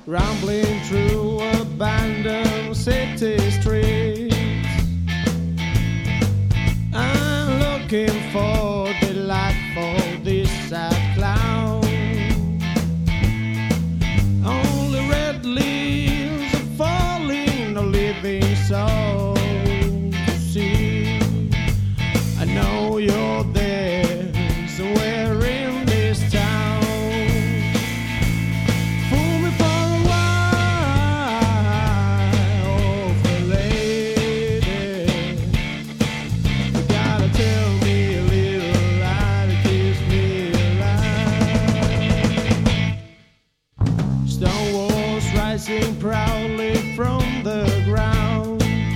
rambling through abandoned city streets. I'm looking for delight for this sad clown. Only red leaves are falling, no living soul to see. I know you're there somewhere in this town. Fool me for a while, oh, for lady. You gotta tell me a little lie that keeps me alive. Stone walls rising proudly from the ground.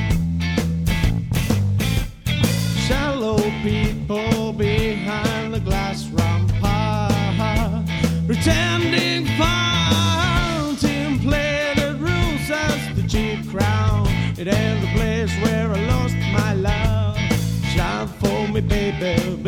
Shallow people behind the glass rampart, pretending contemplated rules as the cheap crown. It ain't the place where I lost my love. Shine for me, baby,